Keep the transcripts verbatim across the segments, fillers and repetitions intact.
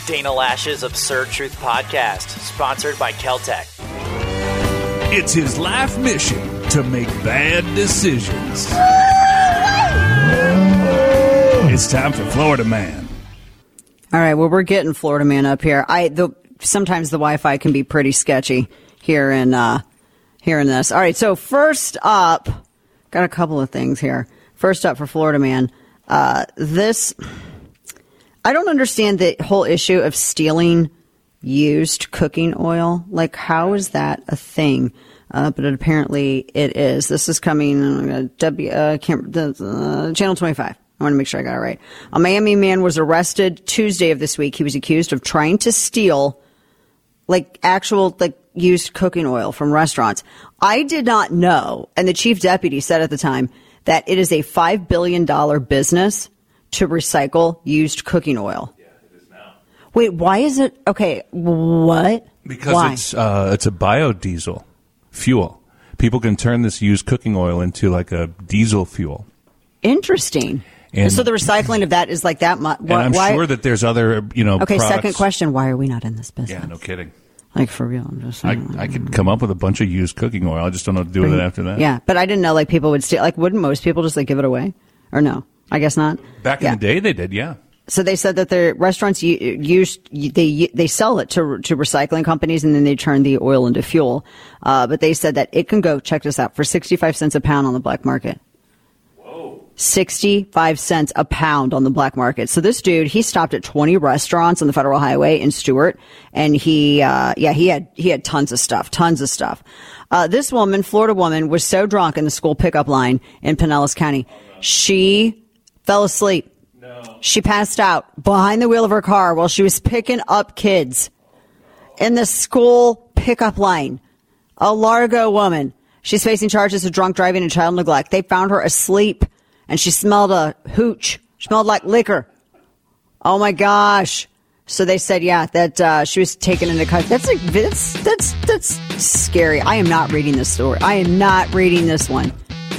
Dana Lash's Absurd Truth Podcast, sponsored by Keltec. It's his life mission to make bad decisions. It's time for Florida Man. All right, well, we're getting Florida Man up here. I the sometimes the Wi-Fi can be pretty sketchy here in uh, here in this. All right, so first up, got a couple of things here. First up for Florida Man, uh, this. I don't understand the whole issue of stealing used cooking oil. Like, how is that a thing? Uh, but it, apparently it is. This is coming, uh, W, uh, can't, uh, Channel twenty-five. I want to make sure I got it right. A Miami man was arrested Tuesday of this week. He was accused of trying to steal, like, actual, like, used cooking oil from restaurants. I did not know, and the chief deputy said at the time, that it is a five billion dollars business to recycle used cooking oil. Yeah, it is now. Wait, why is it? Okay, what? Because why? it's uh, it's a biodiesel fuel. People can turn this used cooking oil into like a diesel fuel. Interesting. And so the recycling of that is like that much. And I'm why? sure that there's other, you know, Okay, products. second question. Why are we not in this business? Yeah, no kidding. Like, for real. I'm just I, saying. I could come up with a bunch of used cooking oil. I just don't know what to do with it after that. Yeah, but I didn't know, like, people would steal. Like, wouldn't most people just, like, give it away? Or no? I guess not. Back yeah. in the day, they did, yeah. So they said that the restaurants use they they sell it to to recycling companies, and then they turn the oil into fuel. Uh, but they said that it can go, check this out, for sixty-five cents a pound on the black market. Whoa. sixty-five cents a pound on the black market. So this dude, he stopped at twenty restaurants on the Federal Highway in Stewart, and he, uh, yeah, he had he had tons of stuff, tons of stuff. Uh, this woman, Florida woman, was so drunk in the school pickup line in Pinellas County, she fell asleep. No. She passed out behind the wheel of her car while she was picking up kids in the school pickup line. A Largo woman. She's facing charges of drunk driving and child neglect. They found her asleep, and she smelled a hooch. Smelled like liquor. Oh, my gosh. So they said, yeah, that uh, she was taken into custody. That's, like, that's, that's, that's scary. I am not reading this story. I am not reading this one.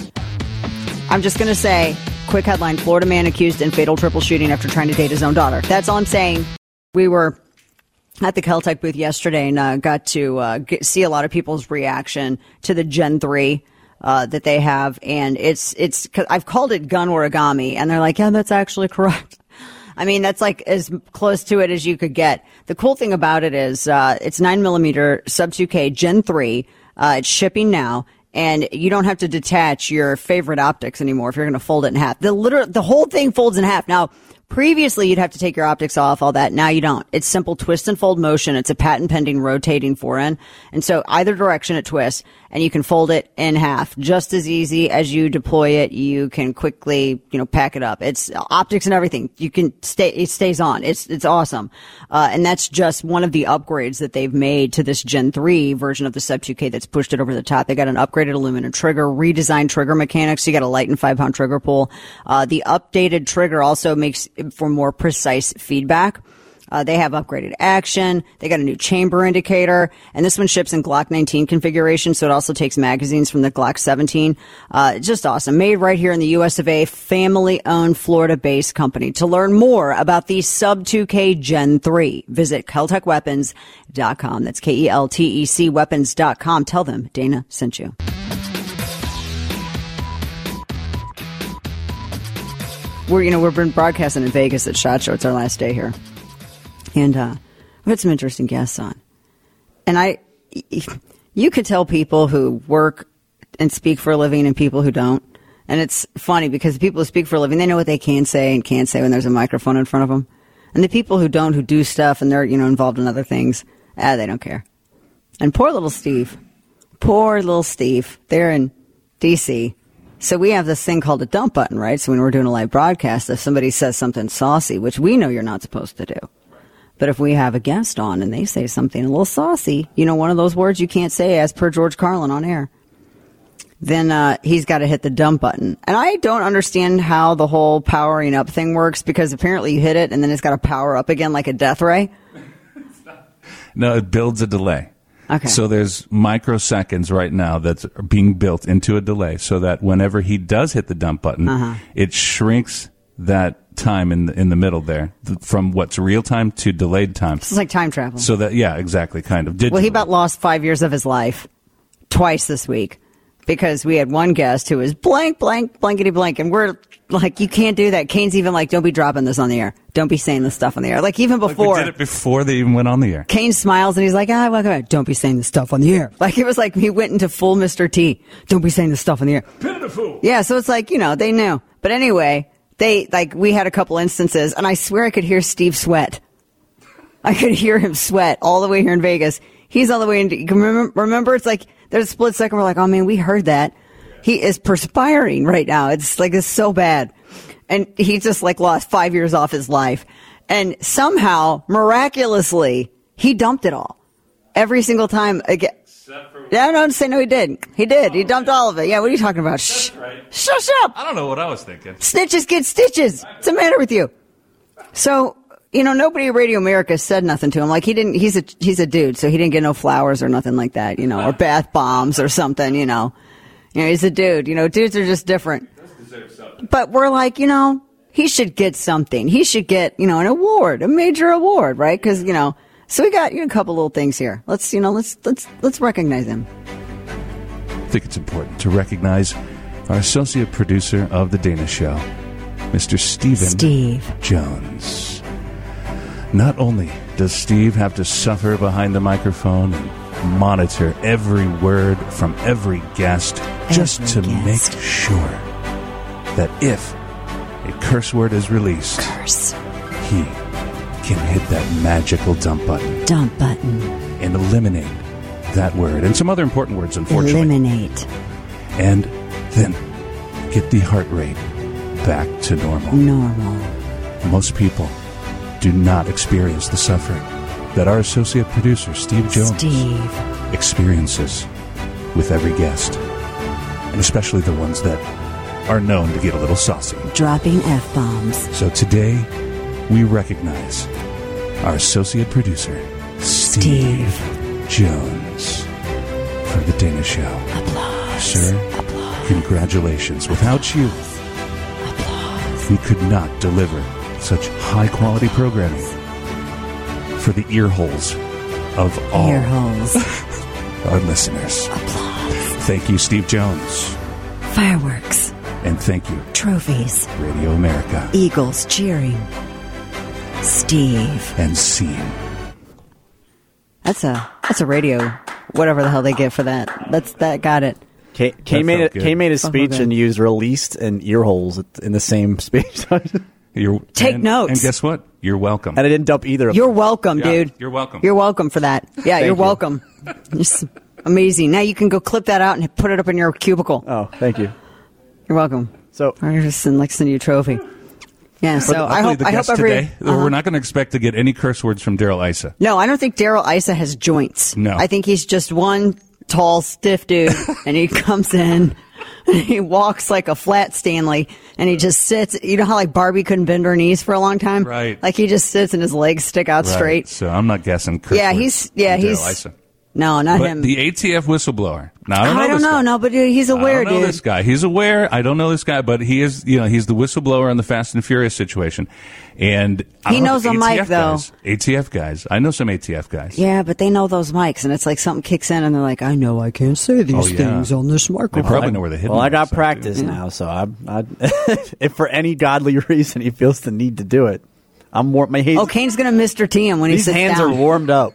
I'm just going to say, quick headline, Florida man accused in fatal triple shooting after trying to date his own daughter. That's all I'm saying. We were at the Keltec booth yesterday and uh, got to uh, get, see a lot of people's reaction to the Gen three uh, that they have. And it's, it's, I've called it gun origami. And they're like, yeah, that's actually correct. I mean, that's like as close to it as you could get. The cool thing about it is uh, it's nine millimeter sub two K Gen three. Uh, it's shipping now. And you don't have to detach your favorite optics anymore if you're going to fold it in half. The literal, the whole thing folds in half. Now, previously you'd have to take your optics off, all that. Now you don't. It's simple twist and fold motion. It's a patent pending rotating forend. And so either direction it twists, and you can fold it in half. Just as easy as you deploy it, you can quickly, you know, pack it up. It's optics and everything. You can stay, it stays on. It's, it's awesome. Uh, and that's just one of the upgrades that they've made to this Gen three version of the Sub two K that's pushed it over the top. They got an upgraded aluminum trigger, redesigned trigger mechanics. So you got a light and five pound trigger pull. Uh, the updated trigger also makes for more precise feedback. Uh, they have upgraded action. They got a new chamber indicator. And this one ships in Glock nineteen configuration, so it also takes magazines from the Glock seventeen. Uh, it's just awesome. Made right here in the U S of A, family-owned, Florida-based company. To learn more about the Sub two K Gen three, visit Keltec Weapons dot com. That's K E L T E C weapons dot com. Tell them Dana sent you. We're, you know, we've been broadcasting in Vegas at SHOT Show. It's our last day here. And uh, we had some interesting guests on. And I, you could tell people who work and speak for a living and people who don't. And it's funny because the people who speak for a living, they know what they can say and can't say when there's a microphone in front of them. And the people who don't, who do stuff and they're, you know, involved in other things, ah, they don't care. And poor little Steve, poor little Steve, they're in D C. So we have this thing called a dump button, right? So when we're doing a live broadcast, if somebody says something saucy, which we know you're not supposed to do, but if we have a guest on and they say something a little saucy, you know, one of those words you can't say as per George Carlin on air, then uh, he's got to hit the dump button. And I don't understand how the whole powering up thing works, because apparently you hit it and then it's got to power up again like a death ray. No, it builds a delay. Okay. So there's microseconds right now that's being built into a delay so that whenever he does hit the dump button, uh-huh. it shrinks that time in the, in the middle there, th- from what's real time to delayed time. It's like time travel. So that, yeah, exactly, kind of. Digitally. Well, he about lost five years of his life twice this week because we had one guest who was blank, blank, blankety blank, and we're like, you can't do that. Kane's even like, don't be dropping this on the air. Don't be saying this stuff on the air. Like even before. Like we did it before they even went on the air. Kane smiles and he's like, ah, welcome back. Don't be saying this stuff on the air. Like it was like he went into full Mister T. Don't be saying this stuff on the air. Pitiful. Yeah, so it's like, you know, they knew. But anyway, they, like, we had a couple instances, and I swear I could hear Steve sweat. I could hear him sweat all the way here in Vegas. He's all the way in, you can remember, remember, it's like, there's a split second, we're like, oh man, we heard that. He is perspiring right now. It's like, it's so bad. And he just like lost five years off his life. And somehow, miraculously, he dumped it all. Every single time again. Yeah, no, say no, he did. He did. He dumped all of it. Yeah, what are you talking about? Shh. Right. Shush up. I don't know what I was thinking. Snitches get stitches. What's the matter with you? So, you know, nobody at Radio America said nothing to him. Like he didn't, he's a, he's a dude, so he didn't get no flowers or nothing like that, you know, or bath bombs or something, you know. You know, he's a dude. You know, dudes are just different. But we're like, you know, he should get something. He should get, you know, an award, a major award, right? Because, you know, so we got you know, a couple little things here. Let's, you know, let's let's let's recognize him. I think it's important to recognize our associate producer of the Dana Show, Mister Steven Steve Jones. Not only does Steve have to suffer behind the microphone and monitor every word from every guest every just to guest. make sure that if a curse word is released, curse. he can hit that magical dump button. Dump button. And eliminate that word. And some other important words, unfortunately. Eliminate. And then get the heart rate back to normal. Normal. Most people do not experience the suffering that our associate producer, Steve Jones, Steve. experiences with every guest. And especially the ones that are known to get a little saucy. Dropping F-bombs. So today, we recognize our associate producer, Steve, Steve. Jones, for the Dana Show. Applause. Sir, Applause. Congratulations. Without you, Applause. we could not deliver such high-quality programming for the ear holes of all ear holes. our listeners. Applause. Thank you, Steve Jones. Fireworks. And thank you, trophies. Radio America. Eagles cheering. Steve. And scene. That's a that's a radio. Whatever the hell they get for that. That's that got it. Kay, Kay made it. Kay made his speech and used released and ear holes in the same speech. You're, Take and, notes. And guess what? You're welcome. And I didn't dump either of You're them. welcome, yeah, dude. You're welcome. You're welcome for that. Yeah, Thank you're you. welcome. It's amazing. Now you can go clip that out and put it up in your cubicle. Oh, thank you. You're welcome. So or just send, like send you a trophy. Yeah. So I hope. I hope every. Today, uh-huh. We're not going to expect to get any curse words from Daryl Issa. No, I don't think Daryl Issa has joints. No, I think he's just one tall, stiff dude, and he comes in. And he walks like a flat Stanley, and he just sits. You know how like Barbie couldn't bend her knees for a long time, right? Like he just sits and his legs stick out right. straight. So I'm not guessing. Curse yeah, words he's yeah from he's. Daryl Issa. No, not but him. The A T F whistleblower. Now, I don't know, I don't this know guy. no, but he's aware, I don't know dude. this guy. He's aware. I don't know this guy, but he is. You know, he's the whistleblower on the Fast and Furious situation, and I He don't know knows if a A T F mic, though. guys, A T F guys. I know some A T F guys. Yeah, but they know those mics, and it's like something kicks in, and they're like, "I know I can't say these Oh, yeah. things on this They microphone." probably know where the hidden. well, I got mics are, practice too. now, so I, I if for any godly reason he feels the need to do it, I'm more. My hands, Oh, Kane's gonna Mister T him when he these sits hands down. are warmed up.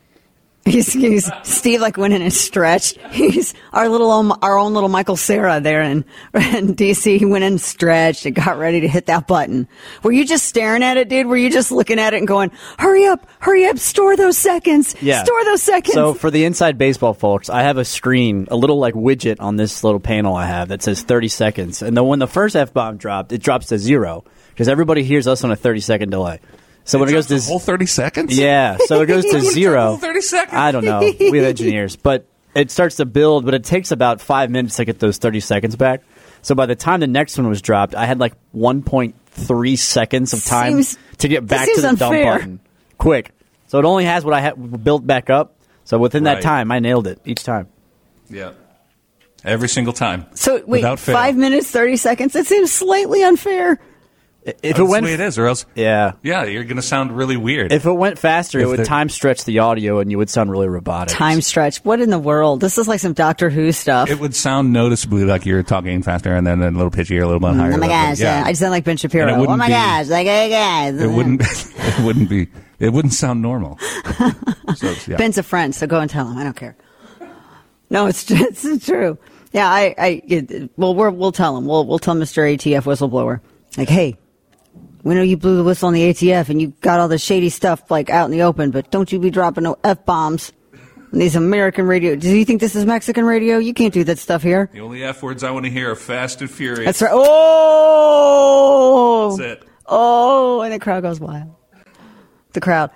He's, he's Steve like went in and stretched. He's our little own, our own little Michael Cera there in, in D C. He went in and stretched and got ready to hit that button. Were you just staring at it, dude? Were you just looking at it and going, "Hurry up, hurry up, store those seconds, Yeah. store those seconds"? So for the inside baseball folks, I have a screen, a little like widget on this little panel I have that says thirty seconds. And then when the first F-bomb dropped, it drops to zero because everybody hears us on a thirty second delay. So when it goes to the whole thirty seconds, yeah, so it goes to zero. thirty seconds. I don't know. We have engineers, but it starts to build, but it takes about five minutes to get those thirty seconds back. So by the time the next one was dropped, I had like one point three seconds of time Seems- to get back this to the seems dump unfair. button. Quick. So it only has what I had built back up. So within that Right. time, I nailed it each time. Yeah, every single time. So wait, Without fail. five minutes, thirty seconds. It seems slightly unfair. If That's it went, the way it is, or else, yeah, yeah, you're going to sound really weird. if it went faster, If it would the- time stretch the audio, and you would sound really robotic. Time stretch. What in the world? This is like some Doctor Who stuff. It would sound noticeably like you're talking faster, and then a little pitchier, a little bit higher. Oh my a little gosh! bit- yeah. uh, I sound like Ben Shapiro. And it Oh wouldn't my be- gosh! Like, hey guys. It wouldn't. It wouldn't be. It wouldn't sound normal. So, yeah. Ben's a friend, so go and tell him. I don't care. No, it's just, it's true. Yeah, I. I it, well, we're, we'll tell him. We'll we'll tell Mister A T F whistleblower. Like, hey, we know you blew the whistle on the A T F and you got all the shady stuff like out in the open, but don't you be dropping no F bombs on these American radio. Do you think this is Mexican radio? You can't do that stuff here. The only F words I want to hear are fast and furious. That's right. Oh, That's it. oh, and the crowd goes wild. The crowd.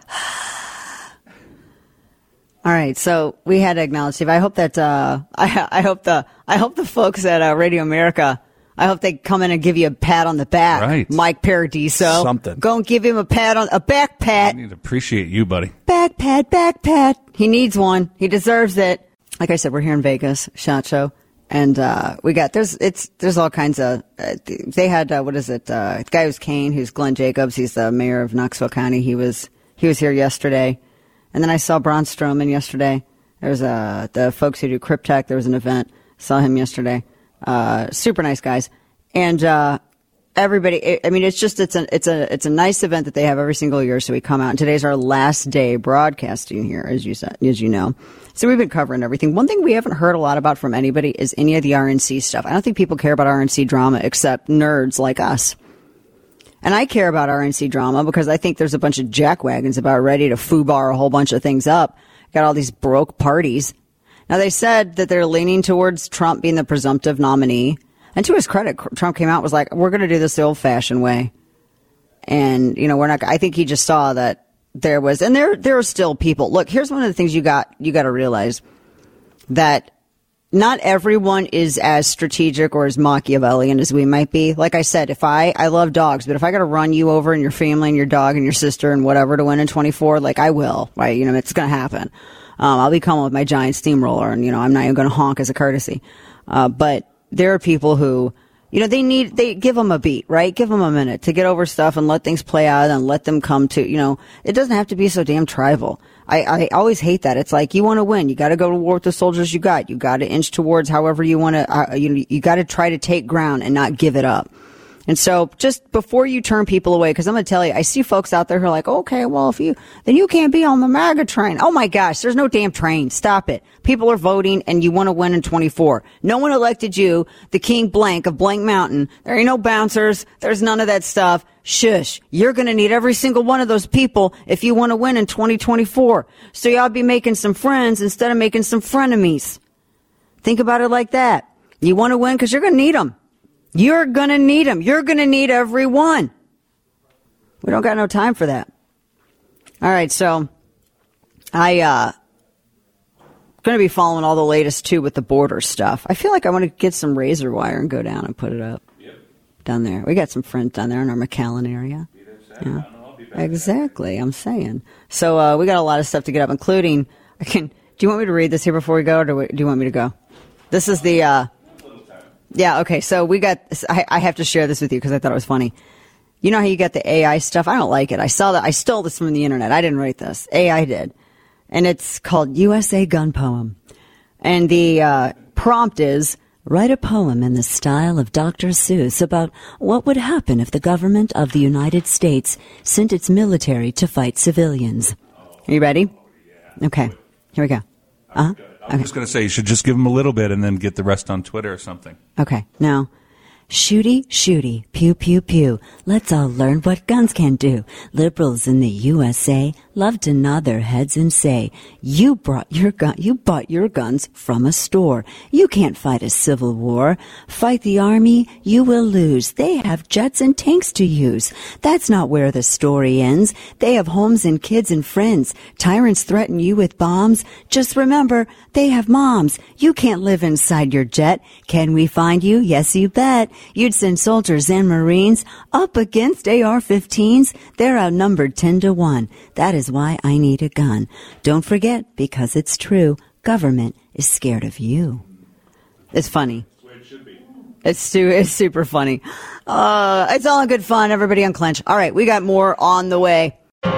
All right, so we had to acknowledge Steve. I hope that uh, I, I hope the I hope the folks at uh, Radio America, I hope they come in and give you a pat on the back. Right. Mike Paradiso. Something. Go and give him a pat on a back I pat. need to appreciate you, buddy. Back pat, back pat. He needs one. He deserves it. Like I said, we're here in Vegas, SHOT Show, and uh, we got there's it's there's all kinds of. Uh, they had uh, what is it? Uh, the guy who's Kane, who's Glenn Jacobs. He's the mayor of Knoxville County. He was he was here yesterday, and then I saw Braun Strowman yesterday. There's uh, the folks who do Cryptech. There was an event. Saw him yesterday. Uh, super nice guys, and. Uh, Everybody, I mean, it's just it's a it's a it's a nice event that they have every single year. So we come out, and today's our last day broadcasting here, as you said, as you know. So we've been covering everything. One thing we haven't heard a lot about from anybody is any of the R N C stuff. I don't think people care about R N C drama except nerds like us. And I care about R N C drama because I think there's a bunch of jackwagons about ready to foobar a whole bunch of things up. Got all these broke parties. Now they said that they're leaning towards Trump being the presumptive nominee. And to his credit, Trump came out and was like, we're going to do this the old-fashioned way. And, you know, we're not, I think he just saw that there was, and there, there are still people. Look, here's one of the things you got, you got to realize that not everyone is as strategic or as Machiavellian as we might be. Like I said, if I, I love dogs, but if I got to run you over and your family and your dog and your sister and whatever to win in twenty-four, like I will, right? You know, it's going to happen. Um, I'll be coming with my giant steamroller and, you know, I'm not even going to honk as a courtesy. Uh, but, there are people who, you know, they need, they give them a beat, right? Give them a minute to get over stuff and let things play out and let them come to, you know, it doesn't have to be so damn tribal. I, I always hate that. It's like, you want to win. You got to go to war with the soldiers you got. You got to inch towards however you want to, uh, you, you got to try to take ground and not give it up. And so just before you turn people away, because I'm going to tell you, I see folks out there who are like, okay, well, if you, then you can't be on the MAGA train. Oh my gosh, there's no damn train. Stop it. People are voting and you want to win in twenty-four. No one elected you, the king blank of Blank Mountain. There ain't no bouncers. There's none of that stuff. Shush. You're going to need every single one of those people if you want to win in twenty twenty-four. So y'all be making some friends instead of making some frenemies. Think about it like that. You want to win because you're going to need them. You're going to need them. You're going to need everyone. We don't got no time for that. All right, so I uh going to be following all the latest, too, with the border stuff. I feel like I want to get some razor wire and go down and put it up yep. down there. We got some friends down there in our McAllen area. Yeah. Exactly, I'm saying. So uh, we got a lot of stuff to get up, including, I can. Do you want me to read this here before we go, or do, we, do you want me to go? This is the... Uh, Yeah, okay, so we got, I, I have to share this with you because I thought it was funny. You know how you got the A I stuff? I don't like it. I saw that, I stole this from the internet. I didn't write this. A I did. And it's called U S A Gun Poem. And the uh, prompt is, write a poem in the style of Doctor Seuss about what would happen if the government of the United States sent its military to fight civilians. Are you ready? Okay, here we go. Uh-huh. I was just going to say, you should just give them a little bit and then get the rest on Twitter or something. Okay, now, shooty, shooty, pew, pew, pew. Let's all learn what guns can do. Liberals in the U S A love to nod their heads and say, you brought your gun, you bought your guns from a store. You can't fight a civil war. Fight the army, you will lose. They have jets and tanks to use. That's not where the story ends. They have homes and kids and friends. Tyrants threaten you with bombs. Just remember, they have moms. You can't live inside your jet. Can we find you? Yes, you bet. You'd send soldiers and Marines up against A R fifteens. They're outnumbered ten to one. That is why I need a gun. Don't forget, because it's true, government is scared of you. It's funny. That's the way it should be. It's, too, it's super funny. Uh, it's all in good fun. Everybody unclench. All right, we got more on the way.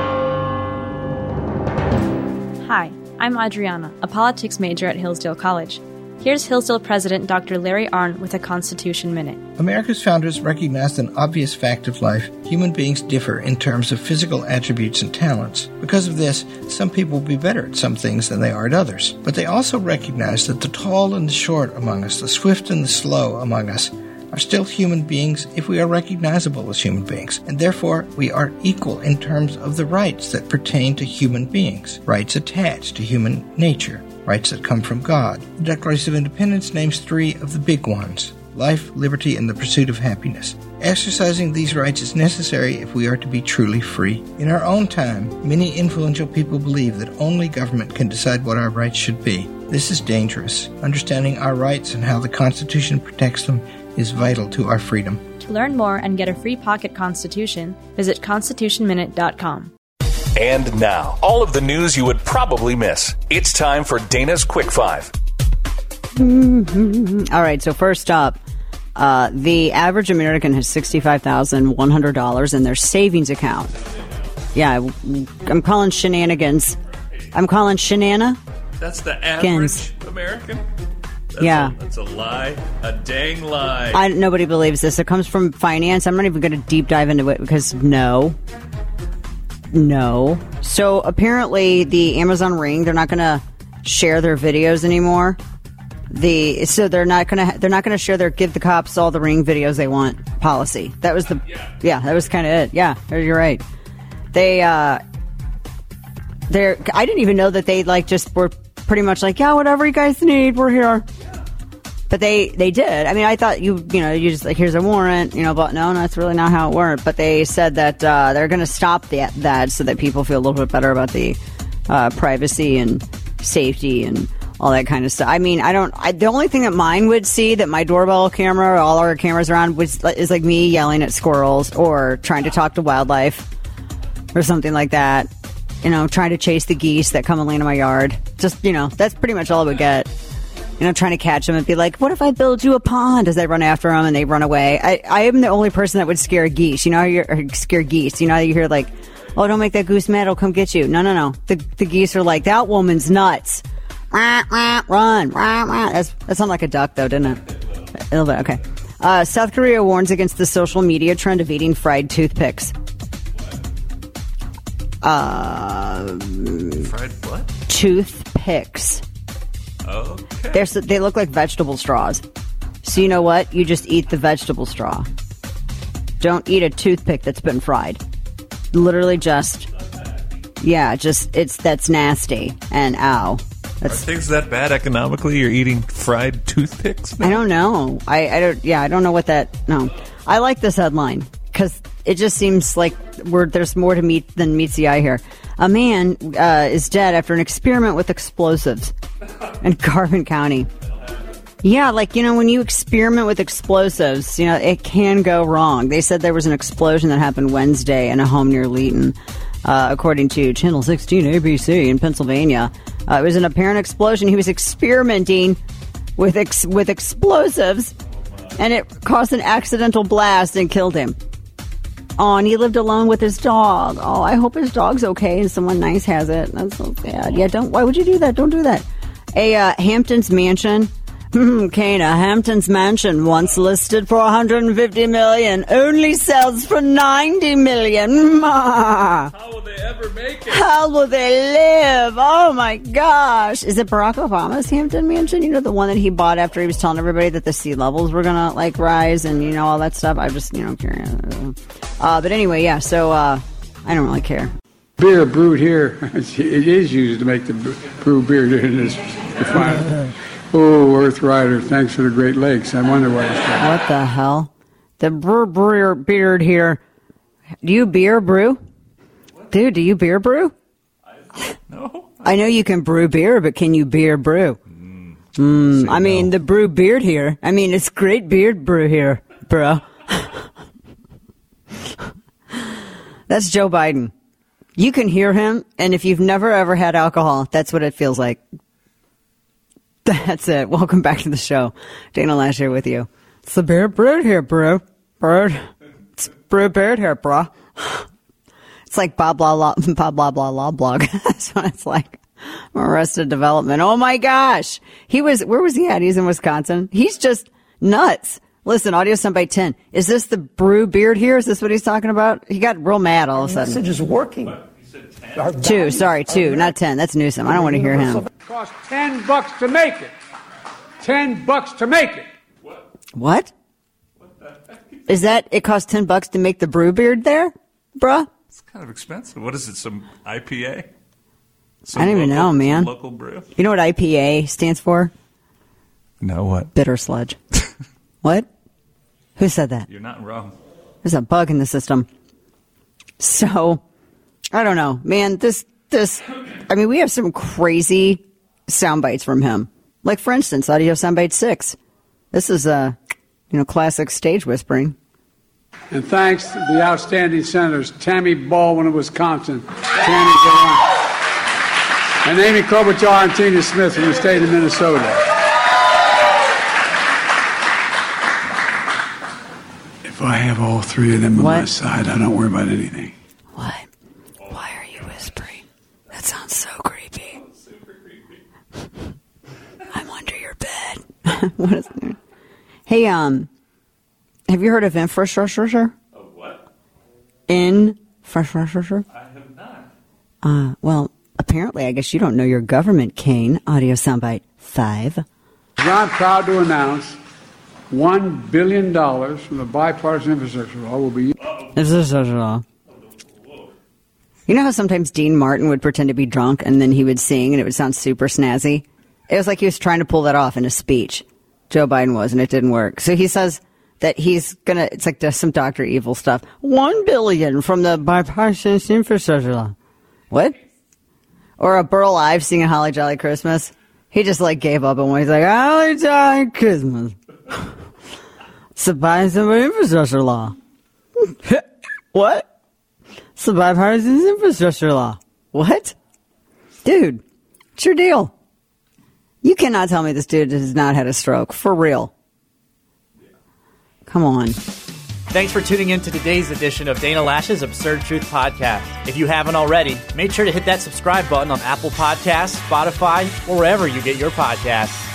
Hi, I'm Adriana, a politics major at Hillsdale College. Here's Hillsdale President Doctor Larry Arnn with a Constitution Minute. America's founders recognized an obvious fact of life. Human beings differ in terms of physical attributes and talents. Because of this, some people will be better at some things than they are at others. But they also recognize that the tall and the short among us, the swift and the slow among us, are still human beings if we are recognizable as human beings. And therefore, we are equal in terms of the rights that pertain to human beings, rights attached to human nature, rights that come from God. The Declaration of Independence names three of the big ones: life, liberty, and the pursuit of happiness. Exercising these rights is necessary if we are to be truly free. In our own time, many influential people believe that only government can decide what our rights should be. This is dangerous. Understanding our rights and how the Constitution protects them is vital to our freedom. To learn more and get a free pocket Constitution, visit constitution minute dot com. And now, all of the news you would probably miss. It's time for Dana's Quick Five. Mm-hmm. All right, so first up, uh, the average American has sixty-five thousand one hundred dollars in their savings account. Yeah, I'm calling shenanigans. I'm calling shenana. That's the average American? That's yeah. A, that's a lie. A dang lie. I, nobody believes this. It comes from finance. I'm not even going to deep dive into it because no. No. So apparently the Amazon Ring, they're not going to share their videos anymore. The so they're not going to they're not going to share their give the cops all the Ring videos they want policy. That was the yeah, that was kind of it. Yeah, you're right. They uh they're I didn't even know that they like just were pretty much like, yeah, whatever you guys need, we're here. But they, they did. I mean, I thought you, you know, you just like, here's a warrant, you know, but no, no, that's really not how it worked. But they said that uh, they're going to stop that, that so that people feel a little bit better about the uh, privacy and safety and all that kind of stuff. I mean, I don't, I, the only thing that mine would see that my doorbell camera or all our cameras are on was, is like me yelling at squirrels or trying to talk to wildlife or something like that. You know, trying to chase the geese that come and land in my yard. Just, you know, that's pretty much all I would get. You know, trying to catch them and be like, what if I build you a pond? As I run after them and they run away. I, I am the only person that would scare geese. You know how you're scare geese. You know how you hear like, oh, don't make that goose mad. It'll come get you. No, no, no. The, the geese are like, that woman's nuts. Run, run, run. That's, that sounded like a duck, though, didn't it? A little bit. Okay. Uh, South Korea warns against the social media trend of eating fried toothpicks. Uh, Fried what? Toothpicks. Okay. They're, they look like vegetable straws. So you know what? You just eat the vegetable straw. Don't eat a toothpick that's been fried. Literally just, yeah, just, it's, that's nasty. And ow. That's, Are things that bad economically? You're eating fried toothpicks now? I don't know. I, I don't, yeah, I don't know what that, no. I like this headline because it just seems like we're, there's more to meet than meets the eye here. A man uh, is dead after an experiment with explosives in Carbon County. Yeah, like, you know, when you experiment with explosives, you know, it can go wrong. They said there was an explosion that happened Wednesday in a home near Leeton, uh, according to Channel sixteen A B C in Pennsylvania. Uh, it was an apparent explosion. He was experimenting with ex- with explosives, and it caused an accidental blast and killed him. Oh, and he lived alone with his dog. Oh, I hope his dog's okay and someone nice has it. That's so sad. Yeah, don't. Why would you do that? Don't do that. A uh, Hamptons mansion. Kana, Hamptons mansion, once listed for one hundred fifty million dollars, only sells for ninety million dollars. How will they ever make it? How will they live? Oh, my gosh. Is it Barack Obama's Hampton mansion? You know, the one that he bought after he was telling everybody that the sea levels were going to, like, rise and, you know, all that stuff? I'm just, you know, curious. Uh, but anyway, yeah, so uh, I don't really care. Beer brewed here, it is used to make the brew beer in this refinery. Oh, Earth Rider, thanks for the Great Lakes. I wonder what it's called. What the hell? The brewer brewer beard here. Do you beer brew? What? Dude, do you beer brew? I, no. I know you can brew beer, but can you beer brew? Mm, mm, I mean, no. The brew beard here. I mean, it's great beard brew here, bro. That's Joe Biden. You can hear him, and if you've never ever had alcohol, that's what it feels like. That's it. Welcome back to the show. Dana Lash here with you. It's the beard, bird here, bro. Bird. It's bird, bird here, bro. It's like blah, blah, blah, blah, blah, blah, blah, blog. That's what it's like. Arrested Development. Oh, my gosh. He was, where was he at? He's in Wisconsin. He's just nuts. Listen, audio soundbite ten. Is this the brew beard here? Is this what he's talking about? He got real mad all of a sudden. The message is working. Two, sorry, two, not ten. That's Newsom. I don't want to hear him. It costs ten bucks to make it. Ten bucks to make it. What? Is that, it costs ten bucks to make the brew beard there? Bruh? It's kind of expensive. What is it, some I P A? Some I don't even local, know, man. Local brew? You know what I P A stands for? No, what? Bitter sludge. What? Who said that? You're not wrong. There's a bug in the system. So, I don't know. Man, this, this, I mean, we have some crazy sound bites from him. Like, for instance, audio soundbite six. This is, uh, you know, classic stage whispering. And thanks to the outstanding senators, Tammy Baldwin of Wisconsin, Tammy Gallant, and Amy Klobuchar and Tina Smith from the state of Minnesota. If I have all three of them on What? my side, I don't worry about anything. What? Why are you whispering? That sounds so creepy. Super creepy. I'm under your bed. What is that? Hey, um, have you heard of infrastructure? Of what? Infrastructure? I have not. Uh, well, apparently, I guess you don't know your government, Kane. Audio soundbite five. I'm proud to announce one billion dollars from the bipartisan infrastructure law will be Infrastructure law. You know how sometimes Dean Martin would pretend to be drunk and then he would sing and it would sound super snazzy? It was like he was trying to pull that off in a speech. Joe Biden was, and it didn't work. So he says that he's going to, it's like some Doctor Evil stuff. One billion from the bipartisan infrastructure law. What? Or a Burl Ives singing Holly Jolly Christmas. He just like gave up and he's like, Holly Jolly Christmas. It's the bipartisan infrastructure law. What? It's the bipartisan infrastructure law. What? Dude, what's your deal? You cannot tell me this dude has not had a stroke. For real. Come on. Thanks for tuning in to today's edition of Dana Lash's Absurd Truth Podcast. If you haven't already, make sure to hit that subscribe button on Apple Podcasts, Spotify, or wherever you get your podcasts.